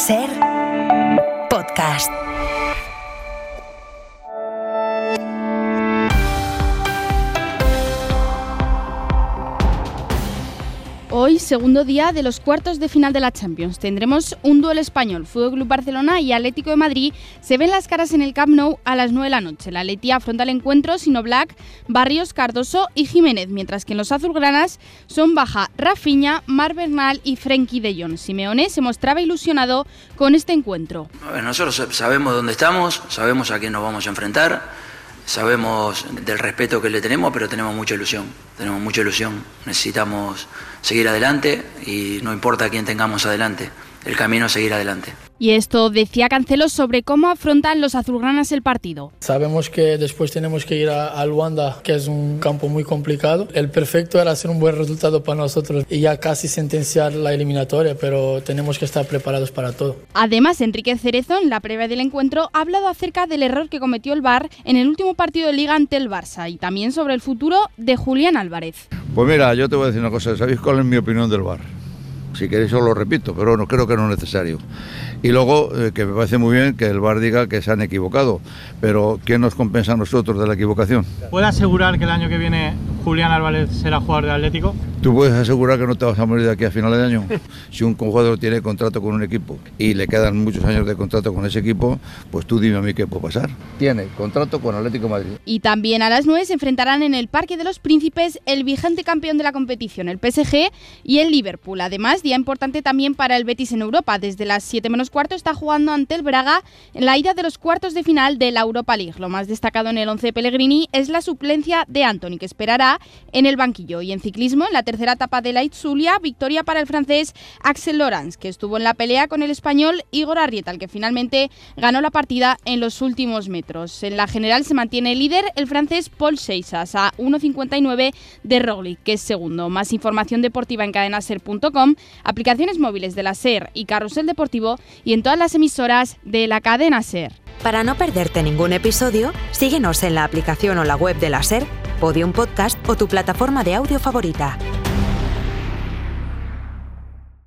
SER Podcast. Hoy, segundo día de los cuartos de final de la Champions. Tendremos un duelo español. Fútbol Club Barcelona y Atlético de Madrid se ven las caras en el Camp Nou a las 9 de la noche. La Atleti afronta el encuentro sin Oblak, Barrios, Cardoso y Jiménez, mientras que en los azulgranas son baja Rafinha, Marc Bernal y Frenkie de Jong. Simeone se mostraba ilusionado con este encuentro. Nosotros sabemos dónde estamos, sabemos a quién nos vamos a enfrentar. Sabemos del respeto que le tenemos, pero tenemos mucha ilusión, necesitamos seguir adelante y no importa quién tengamos adelante, el camino es seguir adelante. Y esto decía Cancelo sobre cómo afrontan los azulgranas el partido. Sabemos que después tenemos que ir a Luanda, que es un campo muy complicado. El perfecto era hacer un buen resultado para nosotros y ya casi sentenciar la eliminatoria, pero tenemos que estar preparados para todo. Además, Enrique Cerezo, en la previa del encuentro, ha hablado acerca del error que cometió el VAR en el último partido de Liga ante el Barça y también sobre el futuro de Julián Álvarez. Pues mira, yo te voy a decir una cosa, ¿sabéis cuál es mi opinión del VAR? Si queréis os lo repito, pero no creo que no es necesario. Y luego, que me parece muy bien que el VAR diga que se han equivocado, pero ¿quién nos compensa a nosotros de la equivocación? ¿Puede asegurar que el año que viene Julián Álvarez será jugador de Atlético? ¿Tú puedes asegurar que no te vas a morir de aquí a finales de año? Si un jugador tiene contrato con un equipo y le quedan muchos años de contrato con ese equipo, pues tú dime a mí qué puede pasar. Tiene contrato con Atlético de Madrid. Y también a las 9 se enfrentarán en el Parque de los Príncipes el vigente campeón de la competición, el PSG, y el Liverpool. Además, día importante también para el Betis en Europa. Desde las 7 menos cuarto está jugando ante el Braga en la ida de los cuartos de final de la Europa League. Lo más destacado en el 11 de Pellegrini es la suplencia de Antony, que esperará en el banquillo. Y en ciclismo, en la tercera etapa de la Itzulia, victoria para el francés Axel Laurens, que estuvo en la pelea con el español Igor Arrieta, el que finalmente ganó la partida en los últimos metros. En la general se mantiene líder el francés Paul Seixas a 1.59 de Roglic, que es segundo. Más información deportiva en cadenaser.com, aplicaciones móviles de la SER y Carrusel Deportivo y en todas las emisoras de la cadena SER. Para no perderte ningún episodio, síguenos en la aplicación o la web de la SER, Podium Podcast o tu plataforma de audio favorita.